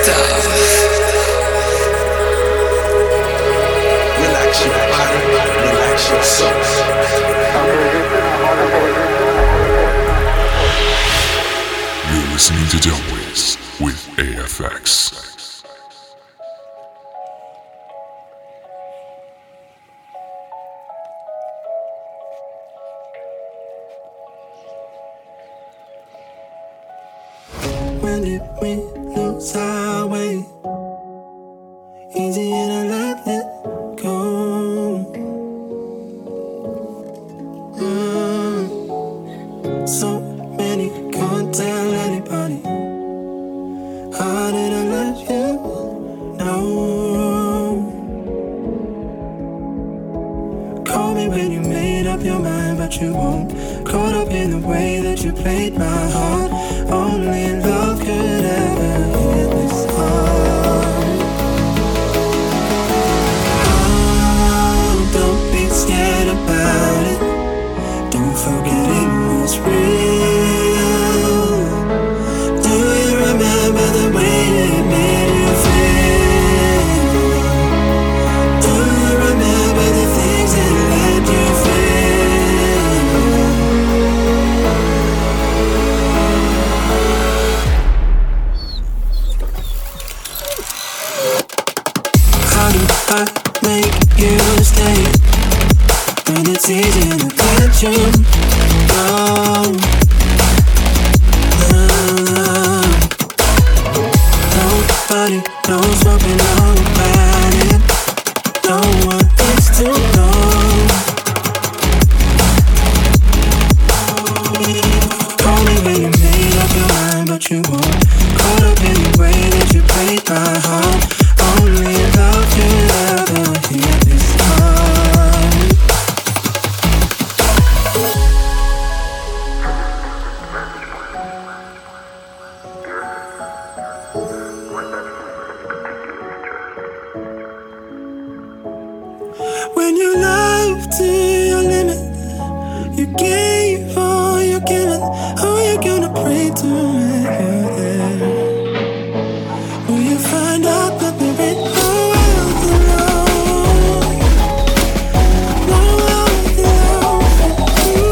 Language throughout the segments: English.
Relax your body, relax your soul. You're listening to Jumpways with AFX. When did we lose our way? Easier to let it go. So many, can't tell anybody. How did I let you know? Call me when you made up your mind, but you won't. Caught up in the way that you played my heart. Only love could ever heal this heart. Oh, don't be scared about it. Don't forget it was real. Do you remember the way it made you feel? Do you remember the things that let you feel? How do I make you stay when it's easy to let you go? Nobody knows what we know about it. No one needs to know. Call me when you made up your mind, but you won't. Caught up in the way that you played my heart. Only love can ever heal this heart. When you love to your limit, you gave all you're giving. Who you gonna pray to if you're there? Will you find out that there ain't no world alone? No world alone for you.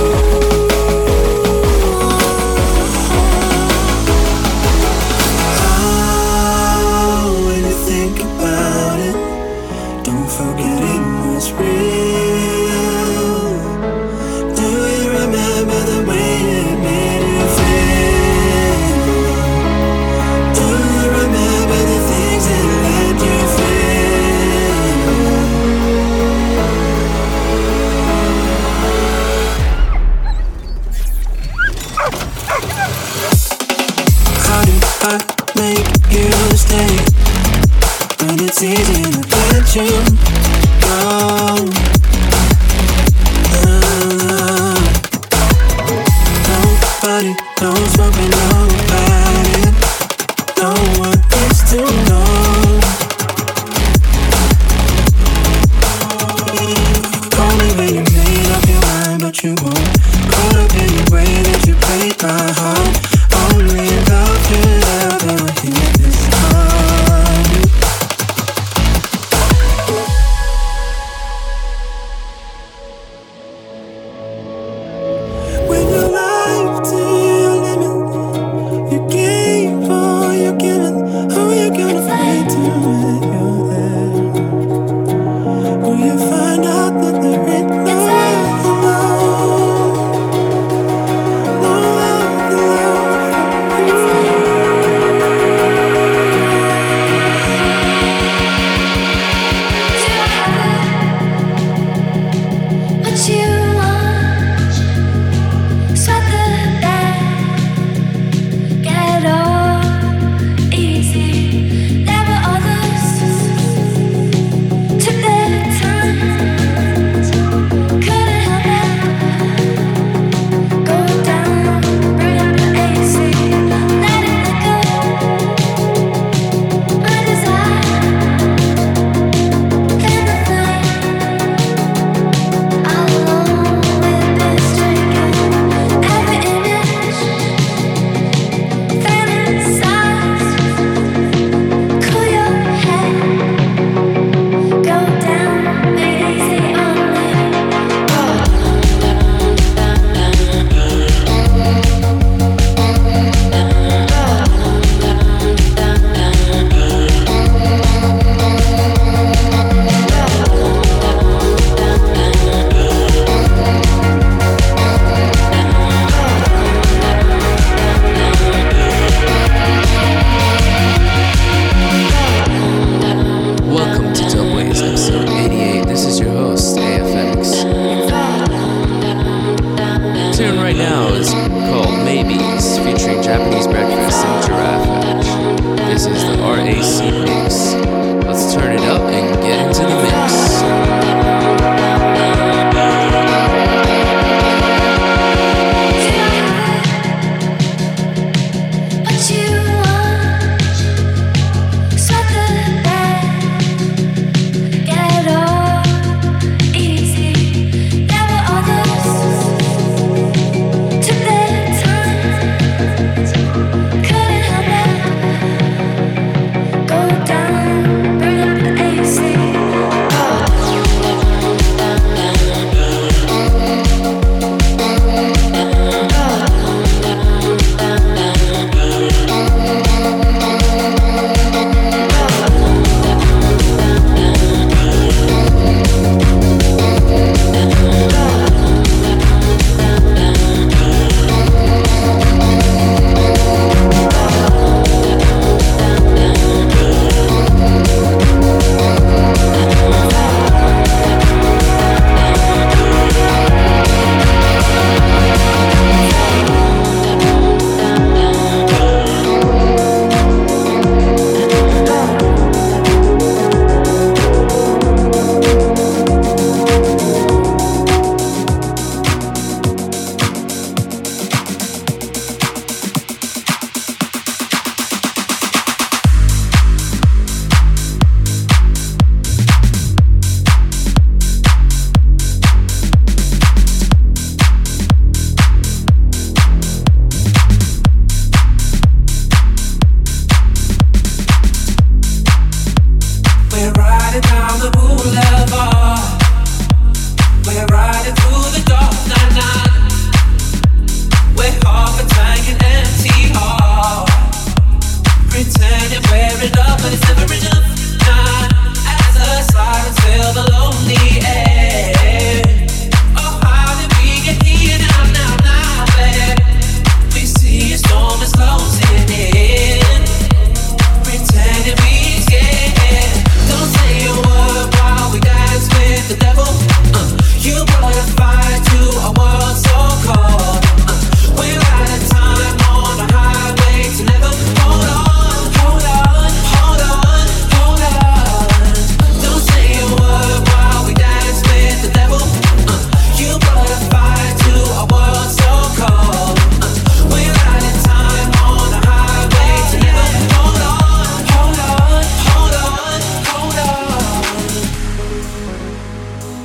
Oh, when you think about it, don't forget it was real. Do you remember the way it made you feel? Do you remember the things that let you feel? How do I make you stay when it's easy to let you go?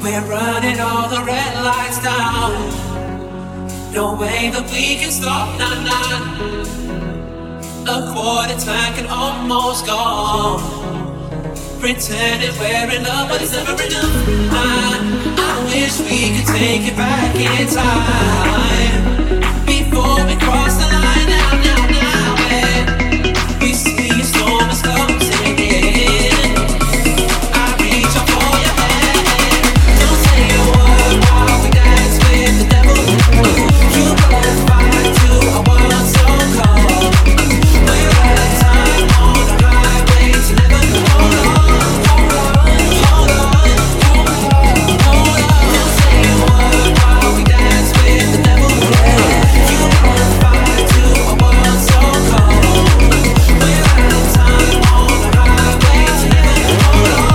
We're running all the red lights down. No way that we can stop, nah, nah. A quarter tank and almost gone. Pretending we're in love, but it's never enough. I wish we could take it back in time. Before we cross the line, now, yeah. We see a storm is coming in. I reach up for your hand. Don't say a word while we dance with the devil. You got fire to a world so cold. We're out of time on the highway to never hold on. Don't say a word while we dance with the devil. You got fire to a world so cold. We're out of time on the highway to never hold on.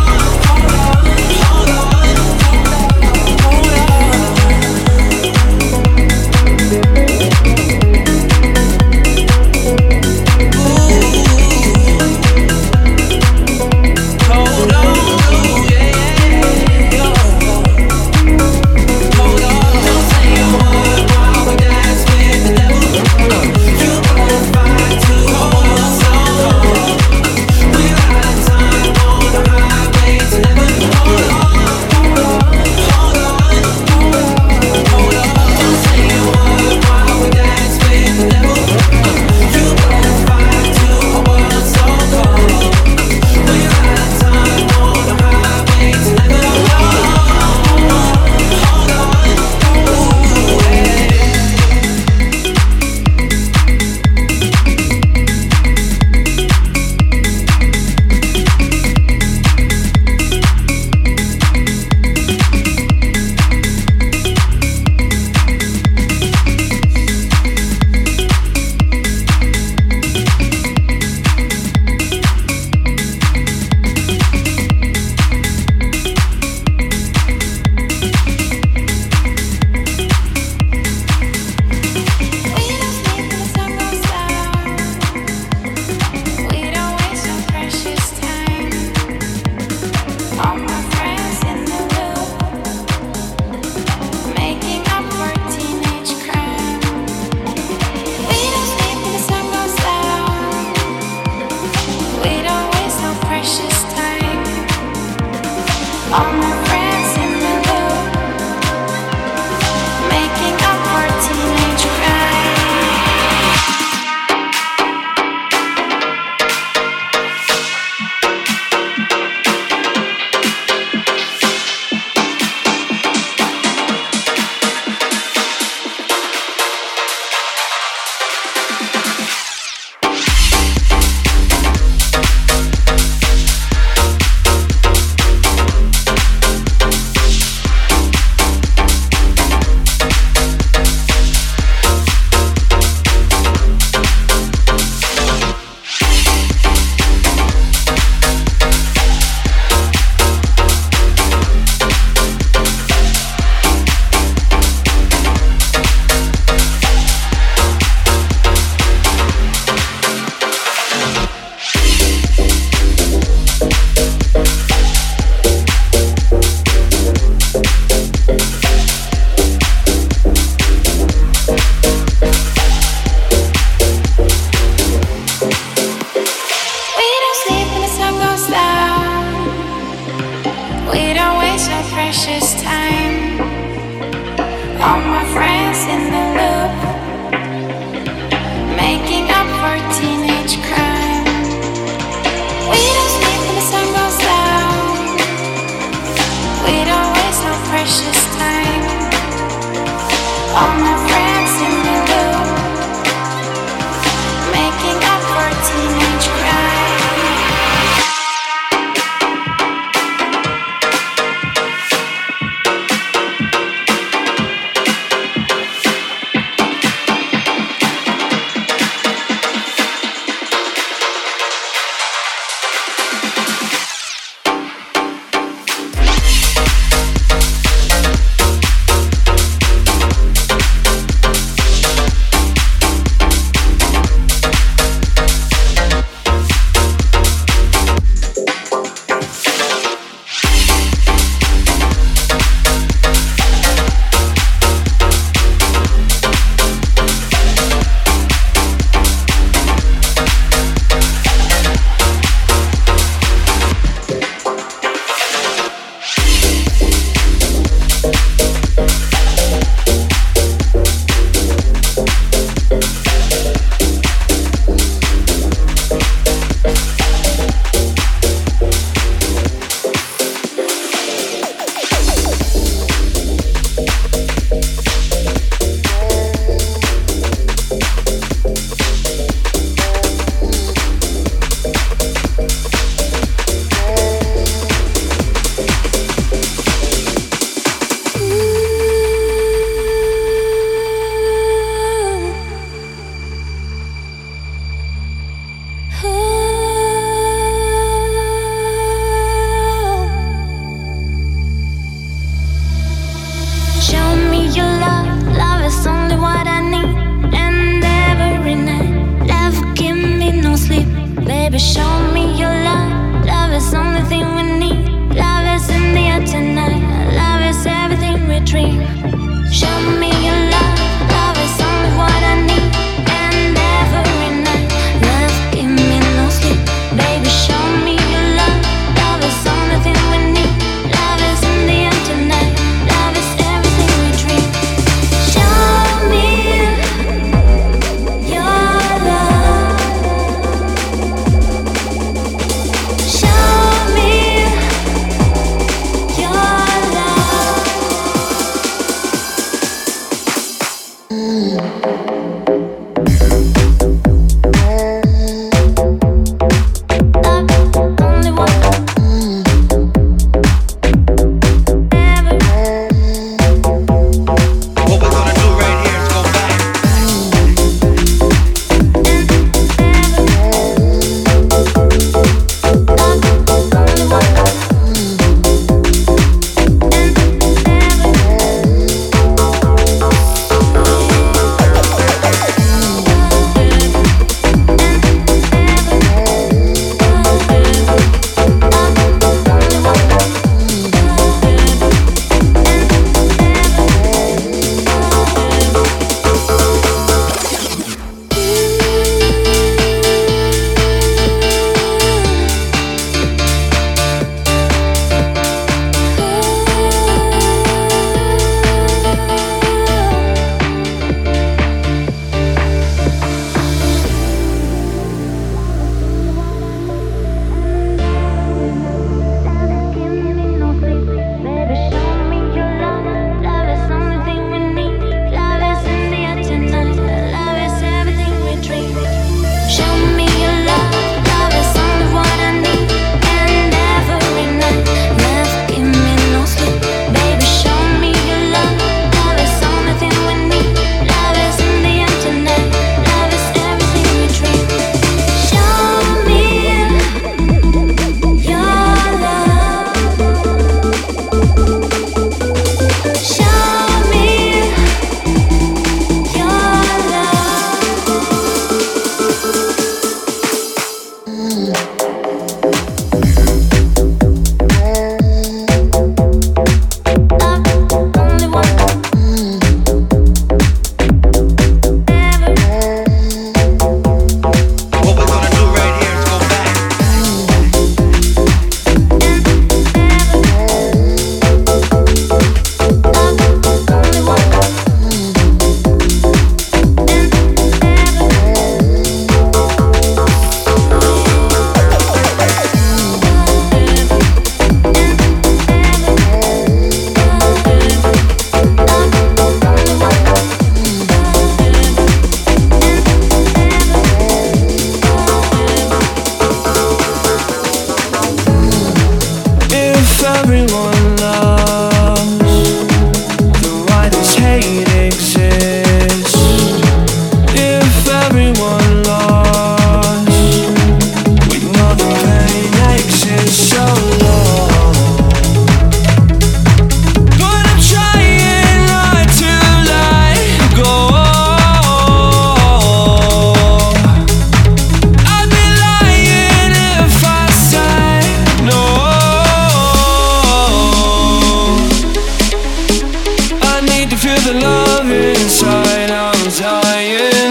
the love inside. I'm dying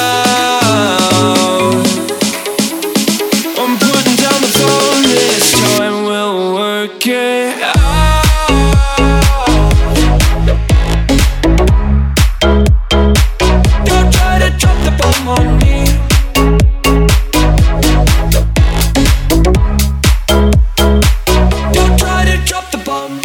now. I'm putting down the phone. This time we'll work it out. Don't try to drop the bomb on me. Don't try to drop the bomb.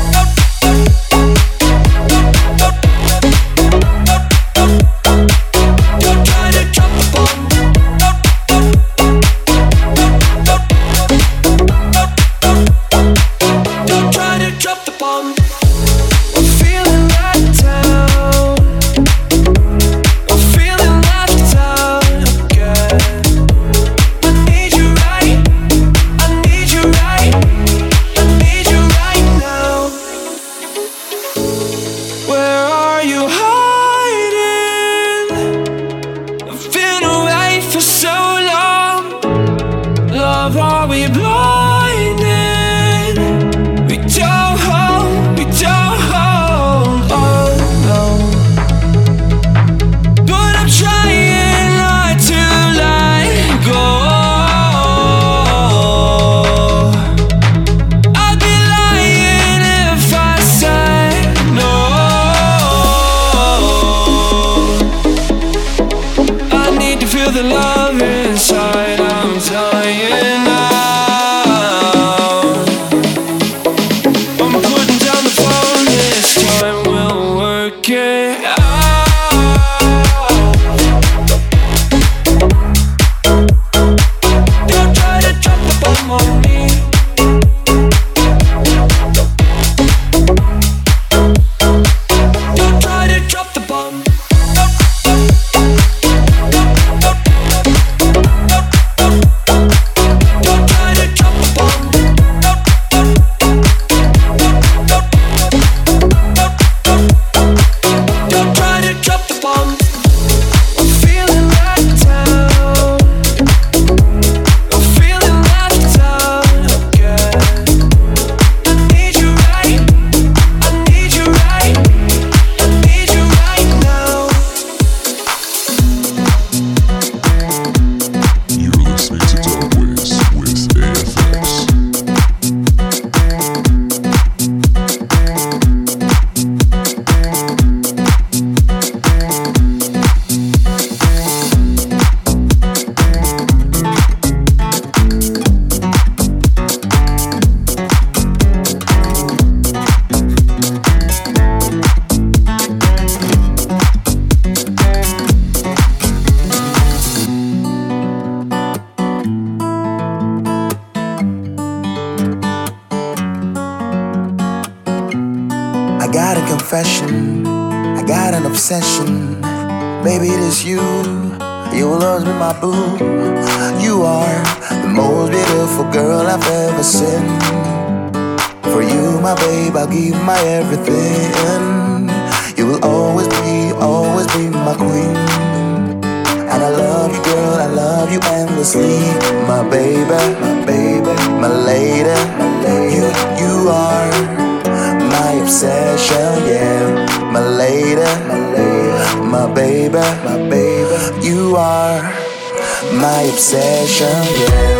Are we blinded? We don't hold on. But I'm trying not to let go. I'd be lying if I said no. I need to feel the love inside. I'm dying now. I got a confession, I got an obsession. Baby, it is you, you will always be my boo. You are the most beautiful girl I've ever seen. For you, my babe, I'll give my everything. You will always be my queen. And I love you, girl, I love you endlessly. My baby, my lady. You are my obsession, yeah. My lady, my baby. You are my obsession, yeah.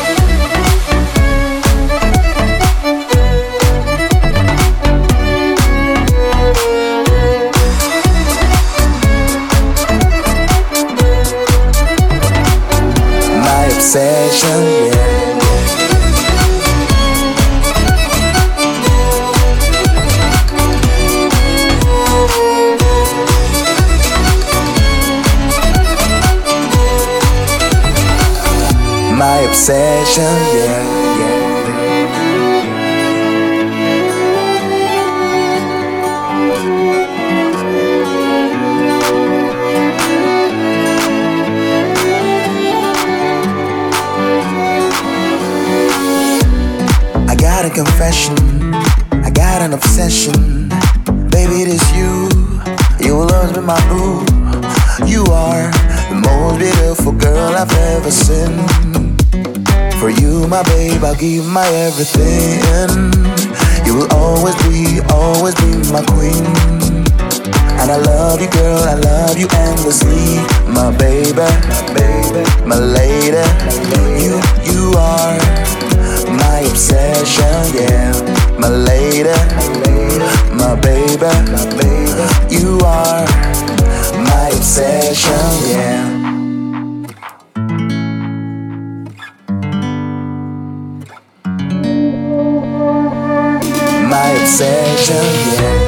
My obsession, yeah. My obsession, yeah. I got a confession, I got an obsession. Baby, it is you, you will always be my boo. You are the most beautiful girl I've ever seen. For you, my babe, I'll give my everything. You will always be my queen. And I love you, girl, I love you endlessly. My baby, my lady. You are my obsession, yeah. My lady, my baby. You are my obsession, yeah. My obsession, yeah.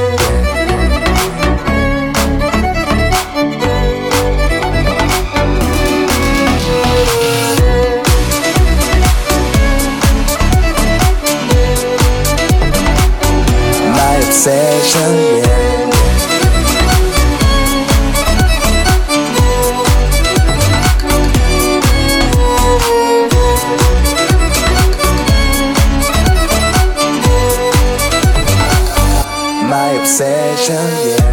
Obsession, yeah. My obsession, yeah.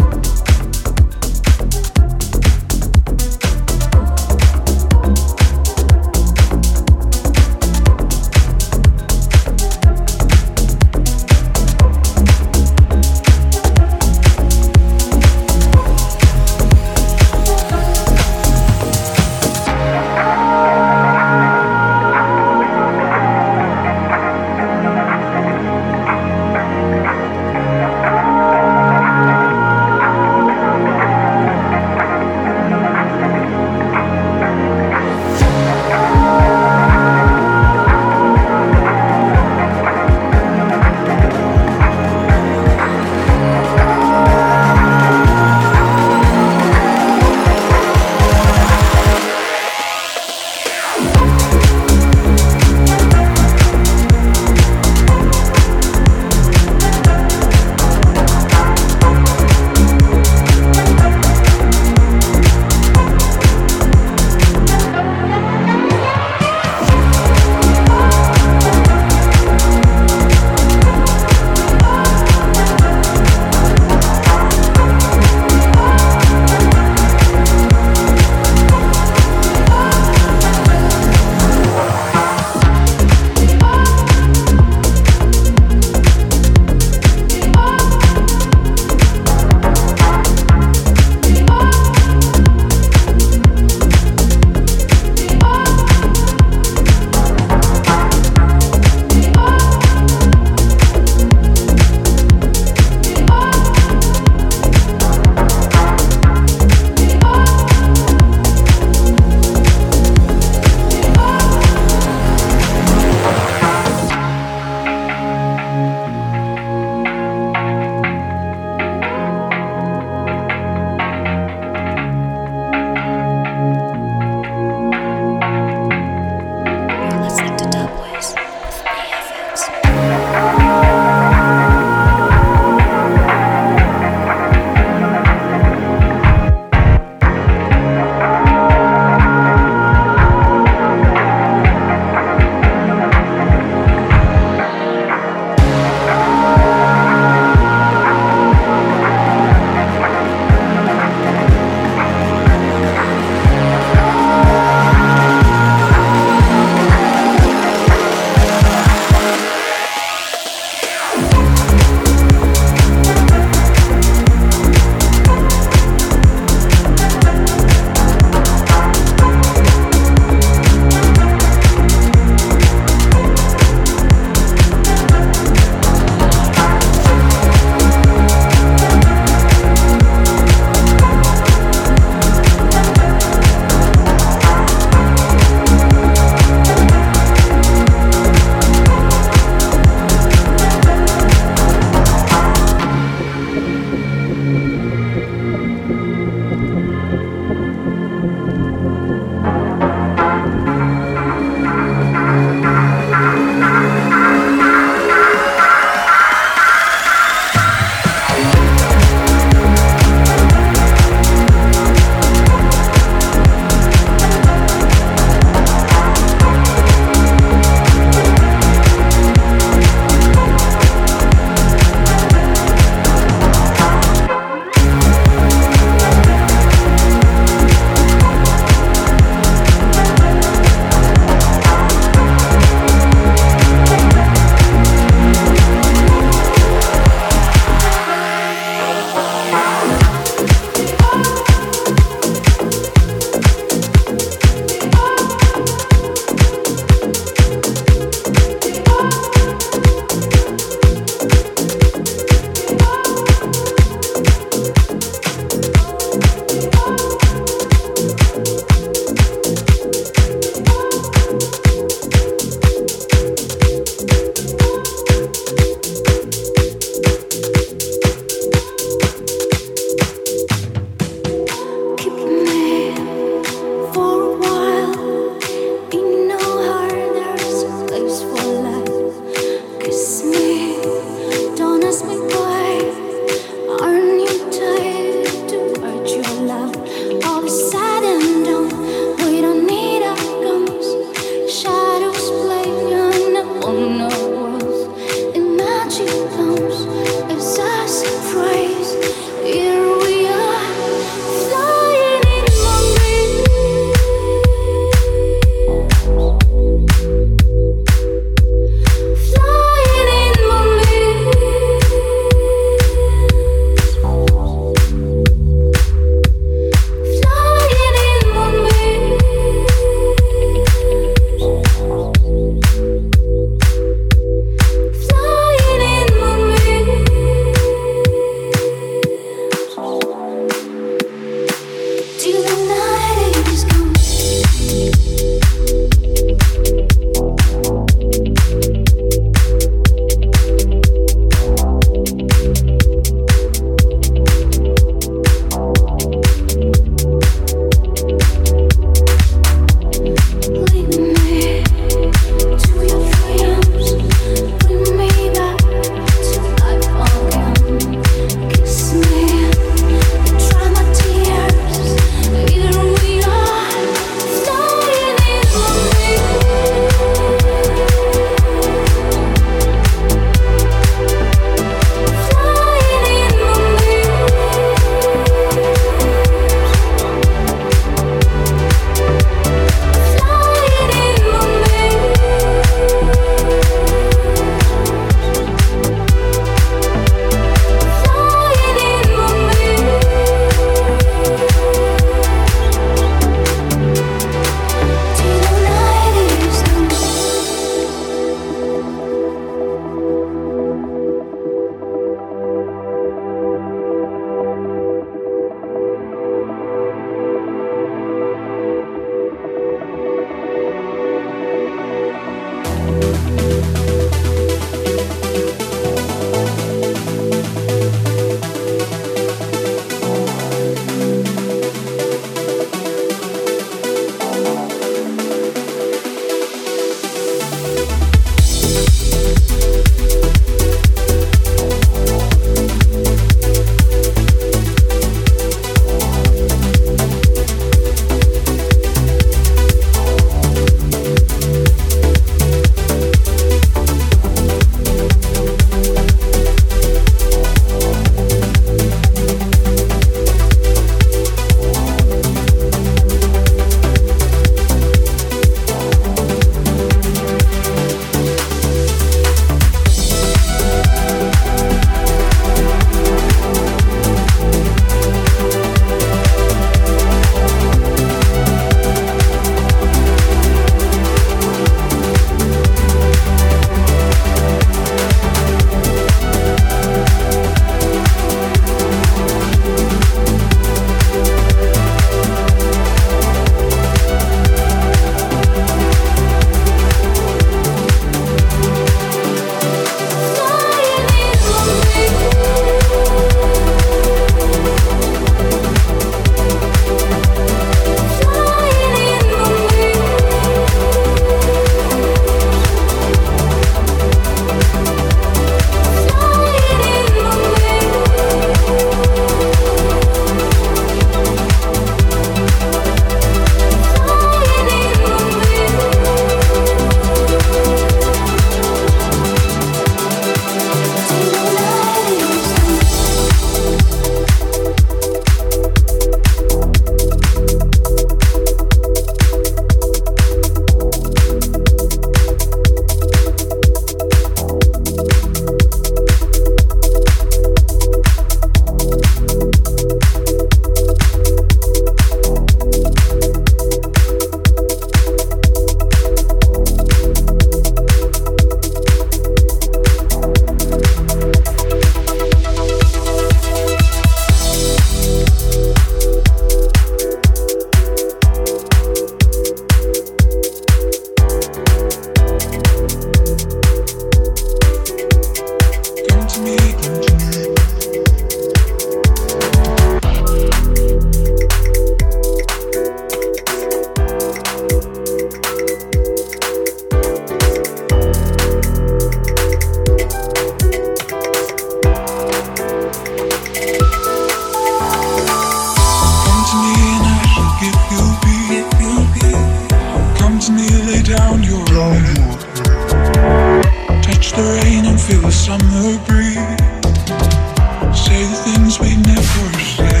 summer breeze. Say the things we never said.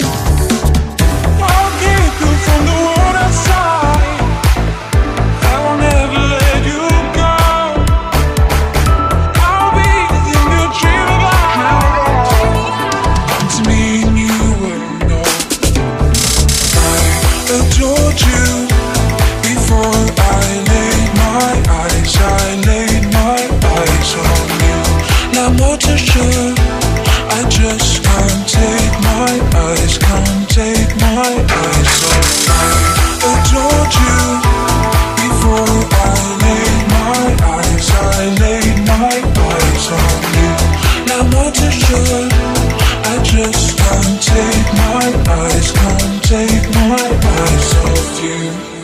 I'll keep you from the world outside. I will never let you go. I'll be the thing you dream about. Come to me and you will know. I adored you before I laid my eyes. I laid my eyes on you. Not more to show. I just can't take my eyes, can't take my eyes off. I adored you before I laid my eyes. I laid my eyes on you. Now more to show. I just can't take my eyes, can't take my eyes off you.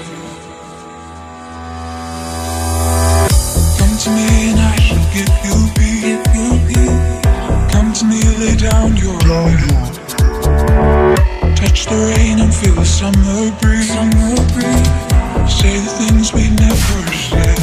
Come to me and I shall give you peace. Come to me, lay down your head. Touch the rain and feel the summer breeze. Say the things we never said.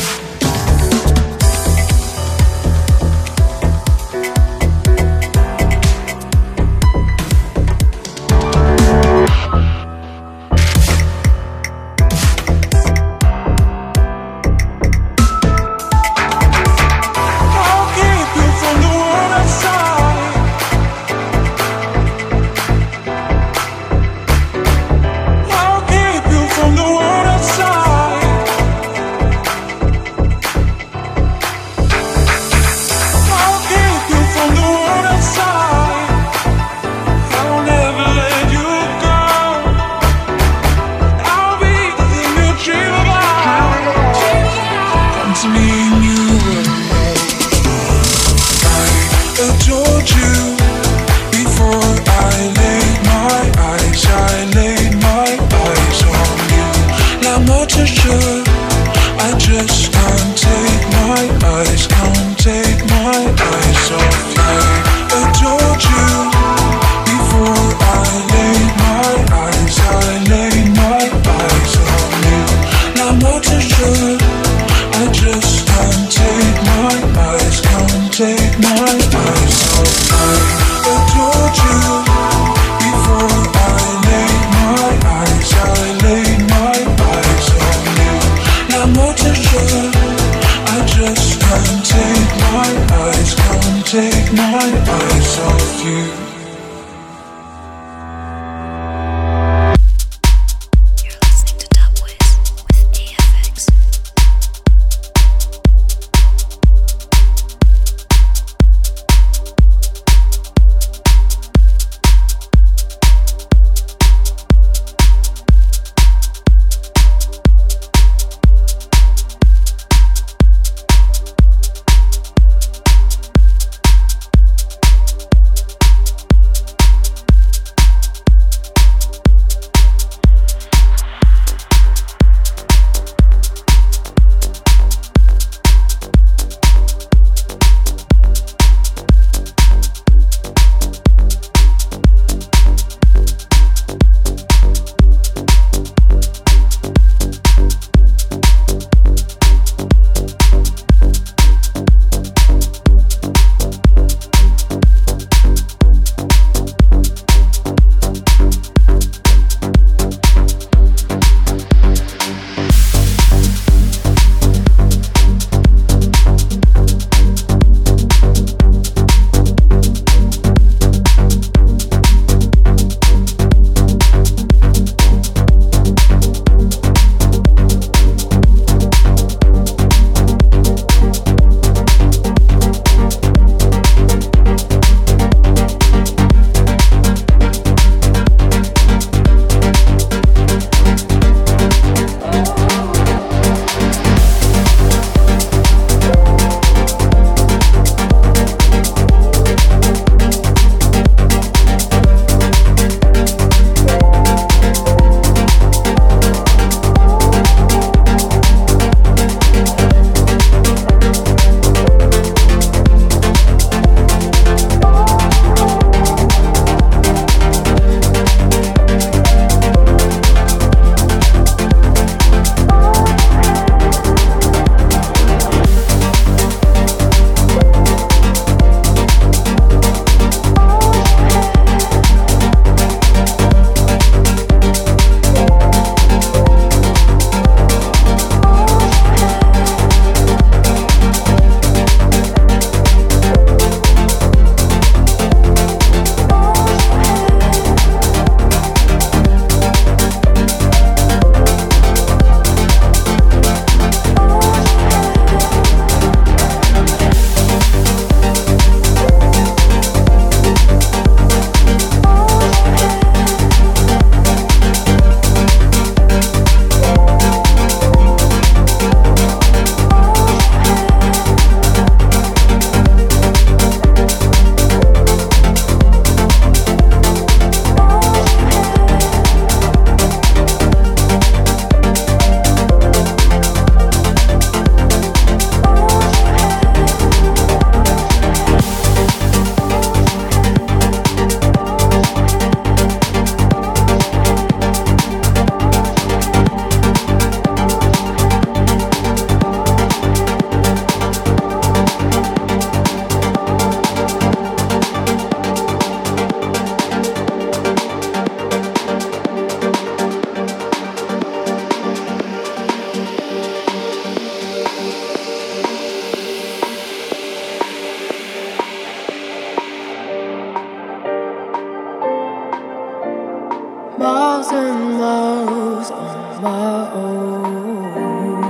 miles and miles on my own.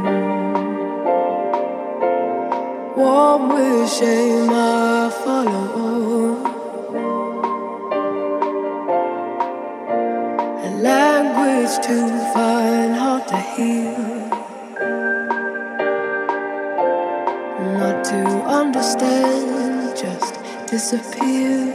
Warm with shame I follow, a language to find hard to hear, not to understand, just disappear.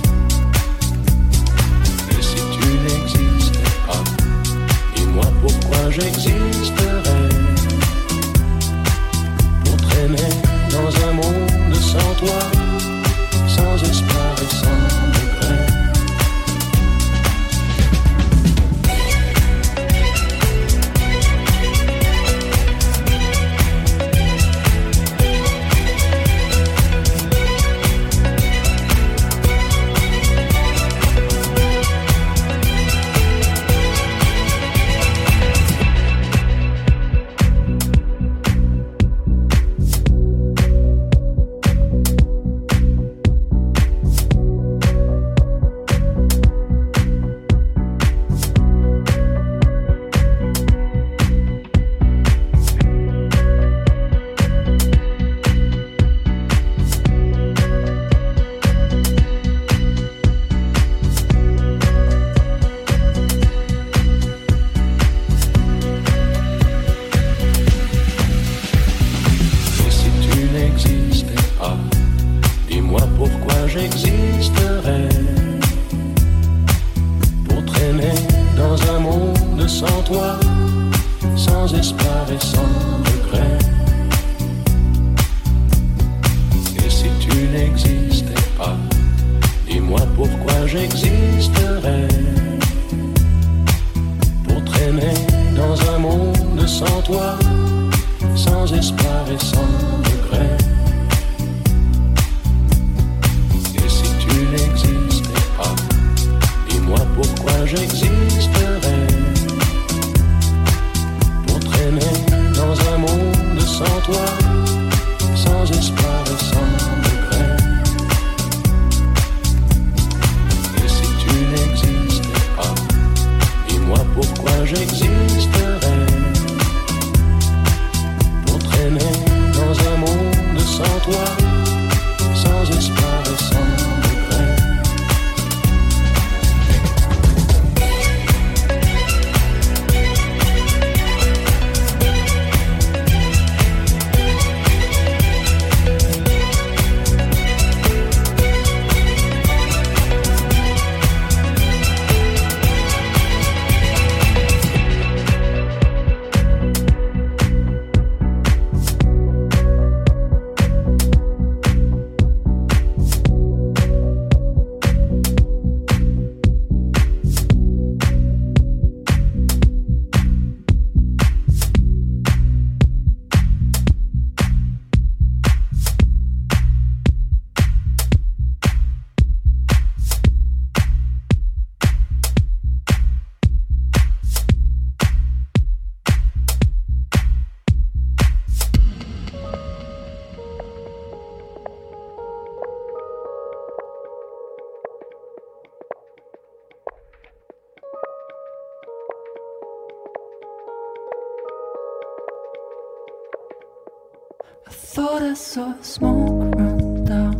Pourquoi j'existerais pour traîner dans un monde sans toi, sans espoir et sans regret. Thought I saw smoke run down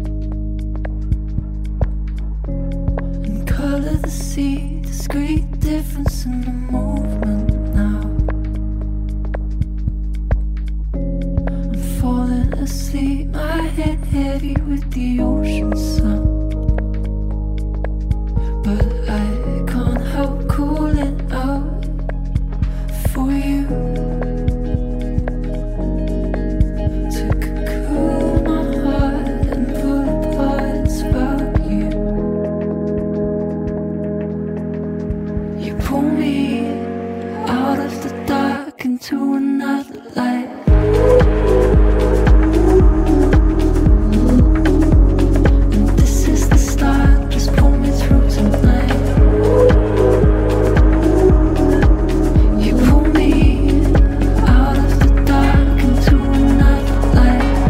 and color the sea, discreet difference in the movement now. I'm falling asleep, my head heavy with the ocean sound, but I can't help cooling out for you. To another life. And this is the start, just pull me through tonight. You pull me out of the dark into another life.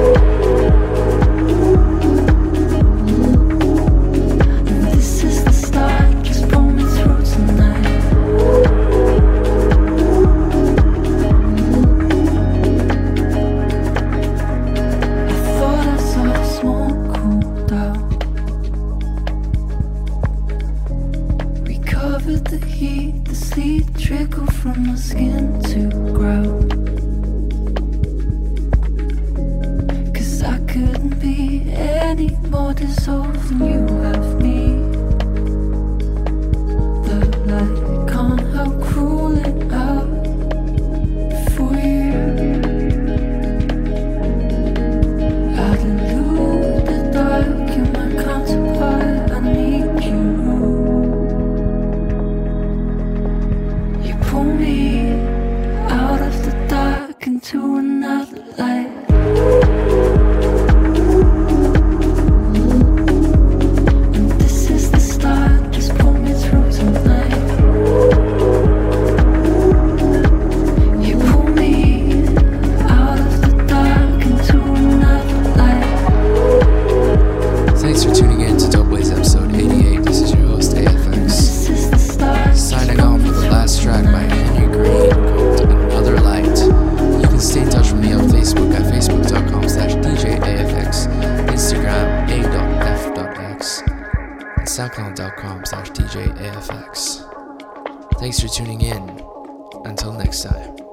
And this is the start, just pull me through tonight. Trickle from my skin to ground, 'cause I couldn't be any more dissolved than you have me. The light can't help crawling out into another life. And this is the start, just pull me through tonight. You pull me out of the dark into another life. Thanks for tuning in to Dopeway's episode 88. This is your host, AFX. Signing off with the last track by Henry Green called Another Light. You can stay in touch with me on Facebook at facebook.com/DJAFX, Instagram a.f.x, and soundcloud.com/DJAFX. Thanks for tuning in. Until next time.